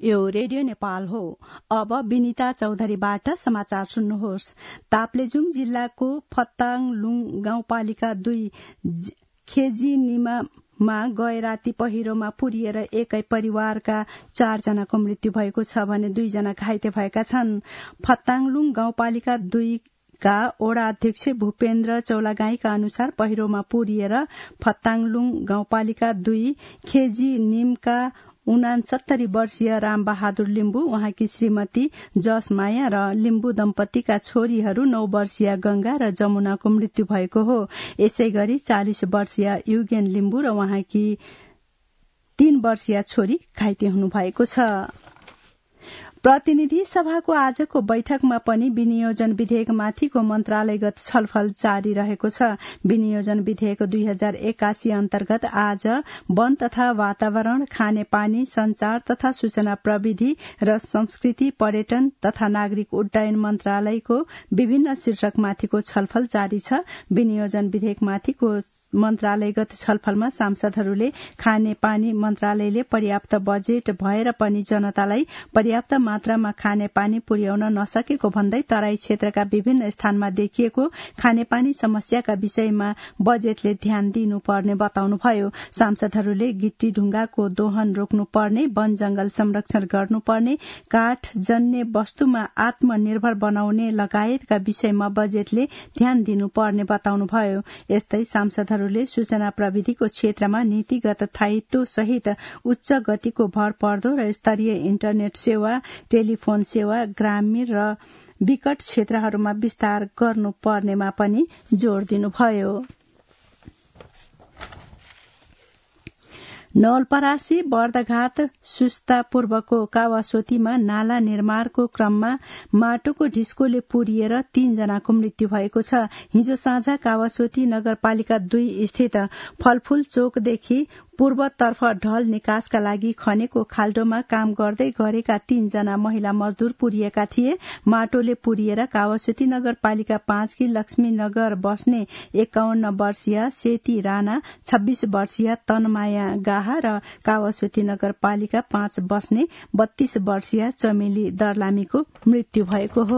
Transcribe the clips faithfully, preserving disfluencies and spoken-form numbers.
यो रेडियो नेपाल हो। अब विनिता चौधरीबाट समाचार सुन्नुहोस्। ताप्लेजुङ जिल्लाको फत्ताङलुङ गाउँपालिका दुई खेजी निमा गए राति पहिरोमा पुरिएर एकै परिवारका चारजनाको मृत्यु भएको छ भने दुईजना घाइते भएका छन्। फत्ताङलुङ गाउँपालिका दुई का ओडा अध्यक्ष भूपेन्द्र चौलागाईका अनुसार पहिरोमा पुरिएर फत्ताङलुङ गाउँपालिका दुई खेजी निमका उनासत्तरी वर्षीय रामबहादुर लिम्बू, उहाँकी श्रीमती जसमाया र लिम्बू दम्पतिका छोरीहरू नौ वर्षीय गंगा र जमुनाको मृत्यु भएको हो। यसै गरी चालिस वर्षीय युगेन लिम्बू र उहाँकी तीन वर्षीय छोरी घाइते हुनुभएको छ। प्रतिनिधि सभाको आजको बैठकमा पनि विनियोजन विधेयकमाथिको मन्त्रालयगत छलफल जारी रहेको छ। विनियोजन विधेयक दुई हजार एकासी अन्तर्गत आज वन तथा वातावरण, खानेपानी, संचार तथा सूचना प्रविधि र संस्कृति, पर्यटन तथा नागरिक उड्डयन मन्त्रालयको विभिन्न शीर्षकमाथिको छलफल जारी छ। विनियोजन विधेयकमाथिको मन्त्रालयगत छलफलमा सांसदहरूले खानेपानी मन्त्रालयले पर्याप्त बजेट भएर पनि जनतालाई पर्याप्त मात्रामा खानेपानी पुर्याउन नसकेको भन्दै तराई क्षेत्रका विभिन्न स्थानमा देखिएको खानेपानी समस्याका विषयमा बजेटले ध्यान दिनुपर्ने बताउनुभयो। सांसदहरूले गिट्टी ढुंगाको दोहन रोक्नुपर्ने, वन जंगल संरक्षण गर्नुपर्ने, काठ जन्य वस्तुमा आत्मनिर्भर बनाउने लगायतका विषयमा बजेटले ध्यान दिनुपर्ने बताउनुभयो। यस्तै सांसदहरू सूचना प्रविधिको क्षेत्रमा नीतिगत स्थायित्व सहित उच्च गतिको भर पर्दो र स्तरीय इन्टरनेट सेवा, टेलिफोन सेवा ग्रामीण र विकट क्षेत्रहरूमा विस्तार गर्नुपर्नेमा पनि जोड़ दिनुभयो। नवलपरासी बर्दघाट सुस्ता पूर्वको कावासोतीमा नाला निर्माणको क्रममा माटोको ढिस्कोले पुरिएर तीनजनाको मृत्यु भएको छ। हिजो साँझ कावासोती नगरपालिका दुई स्थित फलफूल चोकदेखि पूर्वतर्फ ढल निकासका लागि खनेको खाल्डोमा काम गर्दै गरेका तीनजना महिला मजदूर पुरिएका थिए। माटोले पुरिएर कावासोती नगरपालिका पाँचकी लक्ष्मीनगर बस्ने एकाउन्न वर्षीय सेती राणा, छब्बीस वर्षीय तनमाया गाहा र कावासोती नगरपालिका पाँच बस्ने बत्तीस वर्षीय चमेली दर्लामीको मृत्यु भएको हो।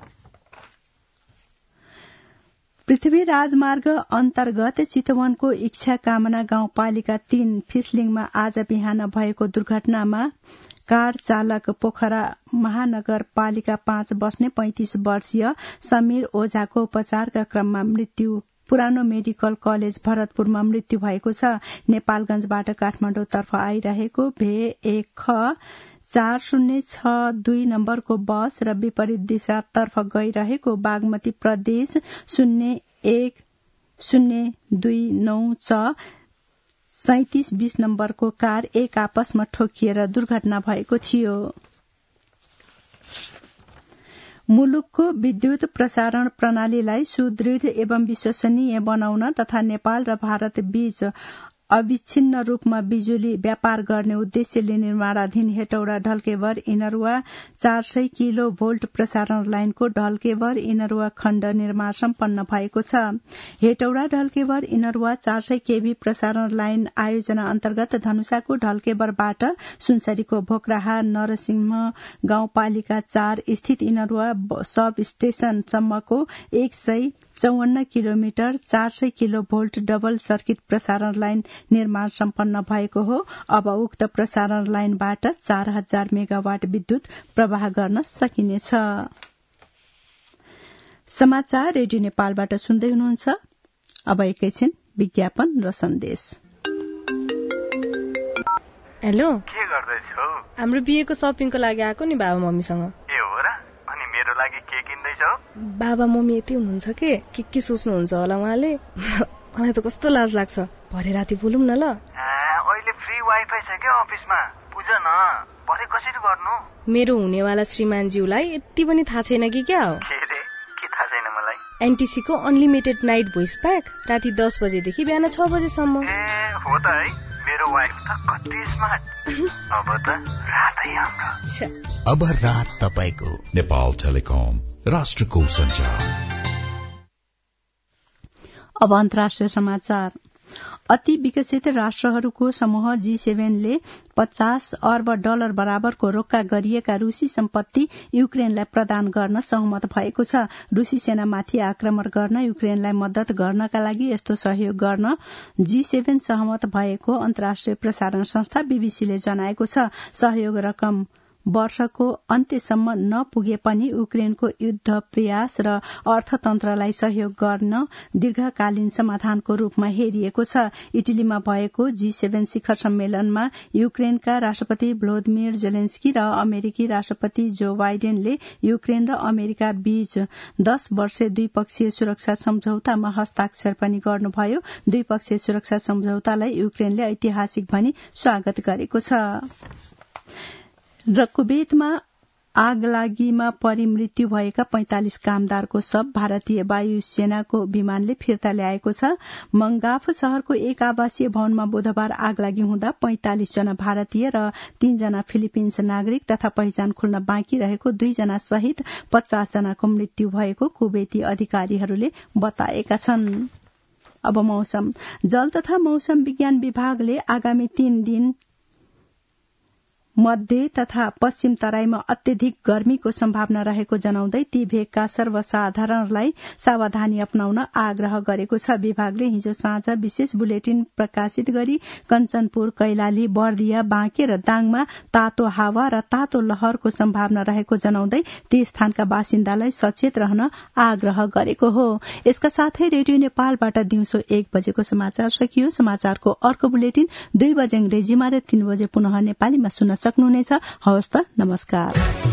पृथ्वी राजमार्ग अन्तर्गत चितवनको इच्छा कामना गाउँपालिका तीन फिसलिङमा आज बिहान भएको दुर्घटनामा कार चालक पोखरा महानगरपालिका पाँच बस्ने पैंतीस वर्षीय समीर ओझाको उपचारका क्रममा मृत्यु पुरानो मेडिकल कलेज भरतपुरमा मृत्यु भएको छ। नेपालगंजबाट काठमाडौँतर्फ आइरहेको भे एक ख चार शून्य छ दुई नम्बरको बस र विपरीत दिशातर्फ गइरहेको बागमती प्रदेश शून्य एक शून्य दुई नौ च सैतिस बीस नम्बरको कार एक आपसमा ठोकिएर दुर्घटना भएको थियो। मुलुकको विद्युत प्रसारण प्रणालीलाई सुदृढ एवं विश्वसनीय बनाउन तथा नेपाल र भारत बीच अविच्छिन्न रूपमा बिजुली व्यापार गर्ने उद्देश्यले निर्माणाधीन हेटौडा ढल्केवर इनरुवा चार सय किलो भोल्ट प्रसारण लाइनको ढल्केवर इनरुवा खण्ड निर्माण सम्पन्न भएको छ। हेटौडा ढल्केवर इनरुवा चार सय केभी प्रसारण लाइन आयोजना अन्तर्गत धनुषाको ढल्केवरबाट सुनसरीको भोक्राहा नरसिंह गाउँपालिका चार स्थित इनरुवा सब स्टेशनसम्मको एक सय चौवन्न किलोमिटर चार सय किलो भोल्ट डबल सर्किट प्रसारण लाइन निर्माण सम्पन्न भएको हो। अब उक्त प्रसारण लाइनबाट चार हजार मेगावाट विद्युत प्रवाह गर्न सकिनेछ। समाचार रेडियो नेपालबाट सुन्दै हुनुहुन्छ। अब एकैछिन विज्ञापन र सन्देश। हेलो, के गर्दैछौ? हाम्रो बिहेको सपिङको लागि आएको नि बाबा मम्मीसँग। ए हो र? अनि मेरो लागि के किन्दैछौ? बाबा मम्मी यति हुनुहुन्छ के के के सोच्नुहुन्छ होला उहाँले। मलाई त कस्तो लाज लाग्छ। भरे राति बोलौँ न ल। अहिले फ्री वाइफाई छ के अफिसमा? बुझ न, भरे कसरी गर्नु? मेरो हुनेवाला श्रीमानज्यूलाई यति पनि थाहा छैन कि क्या हो? के रे? के थाहा छैन मलाई? एनटीसी को अनलिमिटेड नाइट भोइस प्याक राति दस बजेदेखि बिहान छ बजेसम्म। ए हो त है, मेरो वाइफ त कति स्मार्ट। अब त रातै हाम्रो। अब रात तपाईको। नेपाल टेलिकम, राष्ट्रको संचार। अब अन्तर्राष्ट्रिय समाचार। अति विकसित राष्ट्रहरूको समूह जी सेभेनले पचास अर्ब डलर बराबरको रोक्का गरिएका रूसी सम्पत्ति युक्रेनलाई प्रदान गर्न सहमत भएको छ। रूसी सेनामाथि आक्रमण गर्न युक्रेनलाई मद्दत गर्नका लागि यस्तो सहयोग गर्न जी सेभेन सहमत भएको अन्तर्राष्ट्रिय प्रसारण संस्था बीबीसीले जनाएको छ। सहयोग रकम वर्षको अन्त्यसम्म नपुगे पनि युक्रेनको युद्ध प्रयास र अर्थतन्त्रलाई सहयोग गर्न दीर्घकालीन समाधानको रूपमा हेरिएको छ। इटलीमा भएको जी सेभेन शिखर सम्मेलनमा युक्रेनका राष्ट्रपति भ्लोदिमिर जेलेन्स्की र अमेरिकी राष्ट्रपति जो बाइडेनले युक्रेन र अमेरिका बीच दश वर्षे द्विपक्षीय सुरक्षा सम्झौतामा हस्ताक्षर पनि गर्नुभयो। द्विपक्षीय सुरक्षा सम्झौतालाई युक्रेनले ऐतिहासिक भनी स्वागत गरेको छ। र कुवेतमा आगलागीमा परि मृत्यु भएका पैंतालिस कामदारको शव भारतीय वायुसेनाको विमानले फिर्ता ल्याएको छ। मंगाफ शहरको एक आवासीय भवनमा बुधबार आगलागी हुँदा पैंतालिस जना भारतीय र तीन जना फिलिपिन्स नागरिक तथा पहिचान खुल्न बाँकी रहेको दुईजना सहित पचास जनाको मृत्यु भएको कुवेती अधिकारीहरूले बताएका छन्। अब मौसम। जल तथा मौसम विज्ञान विभागले आगामी तीन दिन मध्य तथा पश्चिम तराईमा अत्यधिक गर्मीको सम्भावना रहेको जनाउँदै ती भेगका सर्वसाधारणलाई सावधानी अपनाउन आग्रह गरेको छ। विभागले हिजो साँझ विशेष बुलेटिन प्रकाशित गरी कञ्चनपुर, कैलाली, बर्दिया, बाँके र दाङमा तातो हावा र तातो लहरको सम्भावना रहेको जनाउँदै ती स्थानका बासिन्दालाई सचेत रहन आग्रह गरेको हो। यसका साथै रेडियो नेपालबाट दिउँसो एक बजेको समाचार सकियो। समाचारको अर्को बुलेटिन दुई बजे अंग्रेजीमा र तीन बजे पुनः नेपालीमा सुन्न सक्नुहुनेछ। हवस् त, नमस्कार।